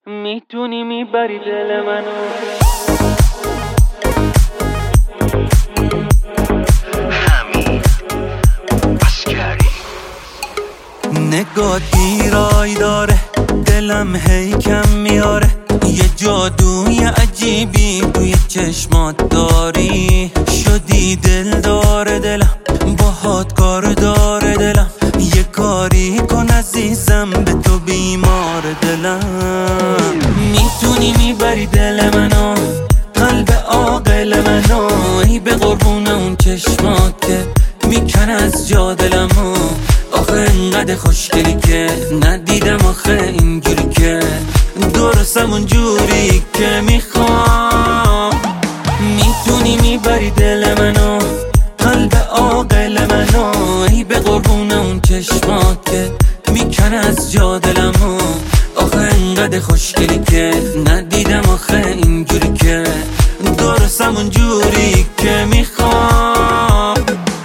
میتونی میبری دل منو. نگات گیرای داره، دلم هی کم میاره. یه جادوی عجیبی توی چشمات داری. شدی دل داره دلم، باهات کار داره دلم. یه کاری کن عزیزم، به تو بیمار دلم. میتونی میبری دل منو، قلب عاقل منو. ای به قربون اون چشمات که میکن از جا دلمو. آخه انقدر خوشگلی که ندیدم آخه اینجوری که درستم اونجوری که میخوام. میتونی میبری دل منو، قلب عاقل منو. ای به قربون اون چشمات که میکن از جا دلمو. آخه انقدر خوشگلی که ندیدم آخه اینجوری که درستم اونجوری که میخوام.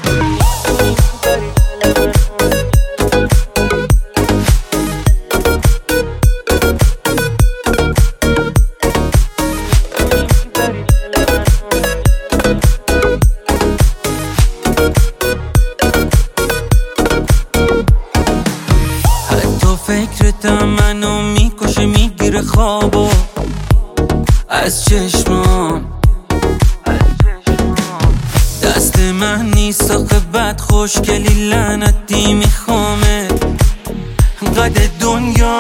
فکرتم منو میکشه، میگیره خوابو از چشمام. دست من نیست آخه بد خوشگلی لعنتی میخوامه قد دنیا.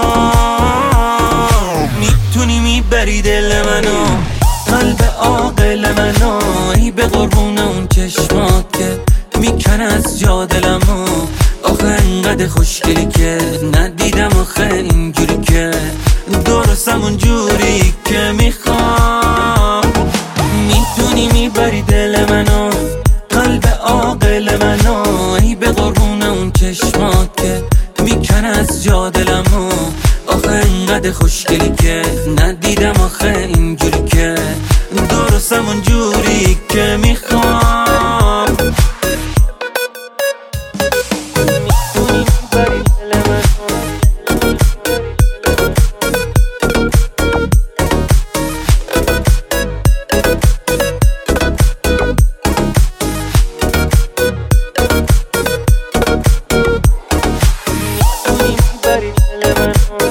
میتونی میبری دل منو، قلب عاقل منو. ای به قربون اون چشمات که میکن از جا دلمو. آخه انقدر خوشگلی که ندیدم آخه اینجوری که درستم اونجوری که میخوام. میتونی میبری دل منو، قلب عاقل منو. ای به قربون اون چشمات که میکن از جا دلمو. آخه انقدر خوشگلی که ندیدم آخه اینجوری که درستم اونجوری که میخوام. میتونی میبری دل منو.